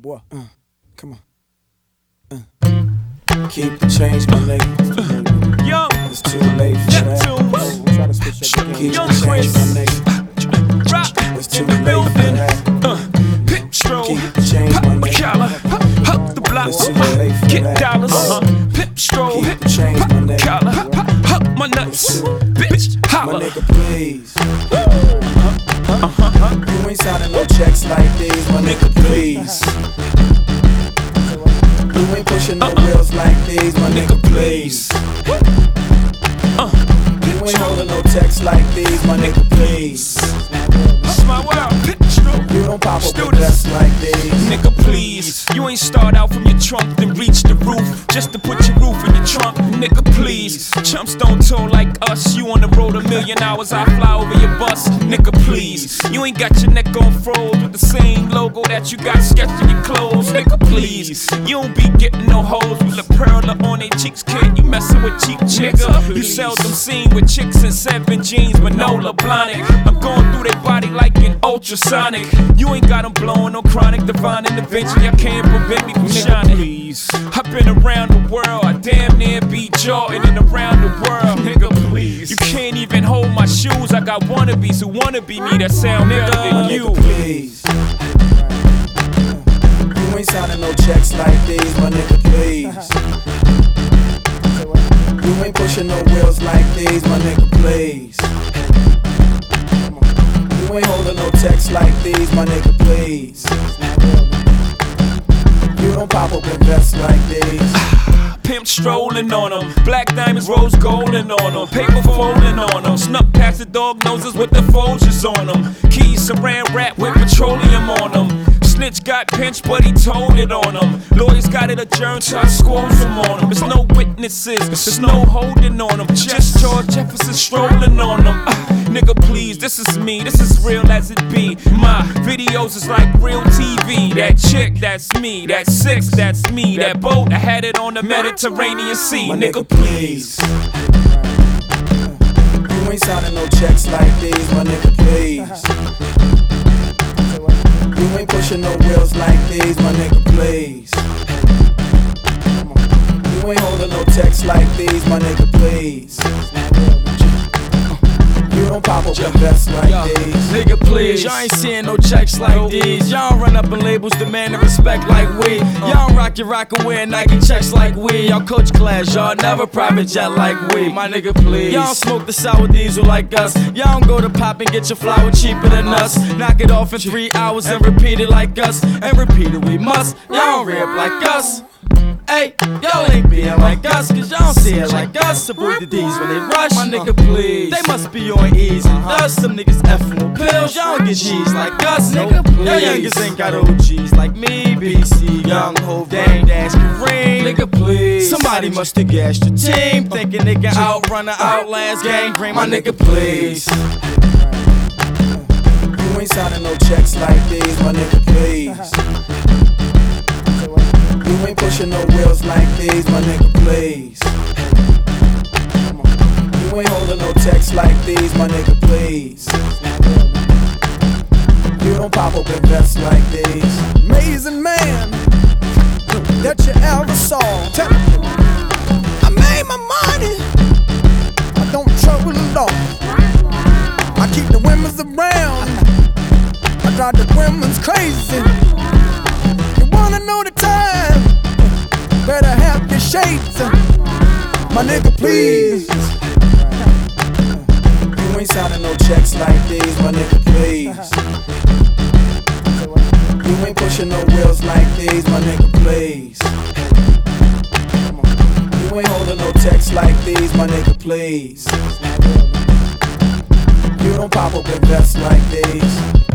boy. Come on. Keep the change, my nigga. Young, It's too late for that. Try to switch up the game. Keep the change, my nigga. It's too late for that. Pip Stroll, Keep the change, my nigga. collar, up the block, It's too late for get that. dollars. Pip Stroll, Keep the change, my nigga. collar, up my nuts, bitch, My holla. nigga, please. You ain't signing no checks like these, my nigga, please. You ain't pushing no wheels like these, my nigga, please. You ain't holding no texts like these, my nigga, please. That's my world, Pip Stroll. You don't pop up Do with this. vests like these. Nigga, please. You ain't start out from your trunk, then reach the roof. Just to put your roof in your trunk. Nigga, please. Chumps don't tour like us. You on the road 1,000,000 hours, I fly over your bus. Nigga, please. You ain't got your neck on froze with the same logo that you got sketched in your clothes. Nigga, please. You don't be getting no hoes with a pearl on their cheeks, kid. You messin' with cheap chicks. You seldom seen with chicks in 7 jeans, Manola Blahnik. I'm going through their body like an ultrasonic. You ain't got them blowing no chronic, divine intervention. Y'all can't prevent me from shining. I've been around the world, I damn near be Jordan and around the world. Nigga, please. You can't even hold my shoes. I got wannabes who wanna be me that sound better than you. Please. You ain't signing no checks like these, my nigga, please. You ain't pushing no wheels like these, my nigga, please. You ain't holding no texts like these, my nigga, please. You don't pop up with vests like these. Pimp strolling on them, black diamonds, rose golden on them, paper folding on them, snuck past the dog noses with the Folgers on them, keys saran wrap with petroleum on them. Snitch got pinched, but he told it on him. Lawyers got it adjourned, so I squoze him on him. There's no witnesses, there's no holding on him. Just George Jefferson strolling on him. Nigga, please, this is me, this is real as it be. My videos is like real TV. That chick, that's me. That 6, that's me. That boat, I had it on the Mediterranean Sea. My Nigga, please. You ain't signing no checks like these, my nigga, please. You ain't pushing no wheels like these, my nigga, please. You ain't holding no texts like these, my nigga, please. You don't pop up with vests like these. Nigga, please, y'all ain't seeing no checks like these. Y'all don't run up in labels demanding respect like we. Y'all don't rock your rock and wear Nike checks like we. Y'all coach class, y'all never private jet like we. My nigga, please. Y'all don't smoke the sour diesel like us. Y'all don't go to pop and get your flour cheaper than us. Knock it off in 3 hours and repeat it like us. And repeat it we must. Y'all don't rap like us. Hey, y'all ain't being like us, cause y'all don't see it like us. Avoid the D's when they rush. My nigga, please. They must be on E's and us. Some niggas F'ing with pills. Y'all don't get G's like us, nigga. Y'all youngers ain't got OGs like me. BC, Young, Hov, Dame, Dash, Kareem. Nigga, please. Somebody must have gassed your team, thinking they can outrun the Outlast gang. My nigga, please. You ain't signing no checks like these, my nigga, please. You ain't pushing no wheels like these, my nigga, please. You ain't holding no texts like these, my nigga, please. You don't pop up with vests like these. Amazing man that you ever saw. I made my money, I don't trouble at all. I keep the women's around, I drive the women's crazy. You wanna know the time? Better have your shades, my nigga, please. You ain't signing no checks like these, my nigga, please. You ain't pushing no wheels like these, my nigga, please. You ain't holding no texts like these, my nigga, please. You don't pop up with vests like these.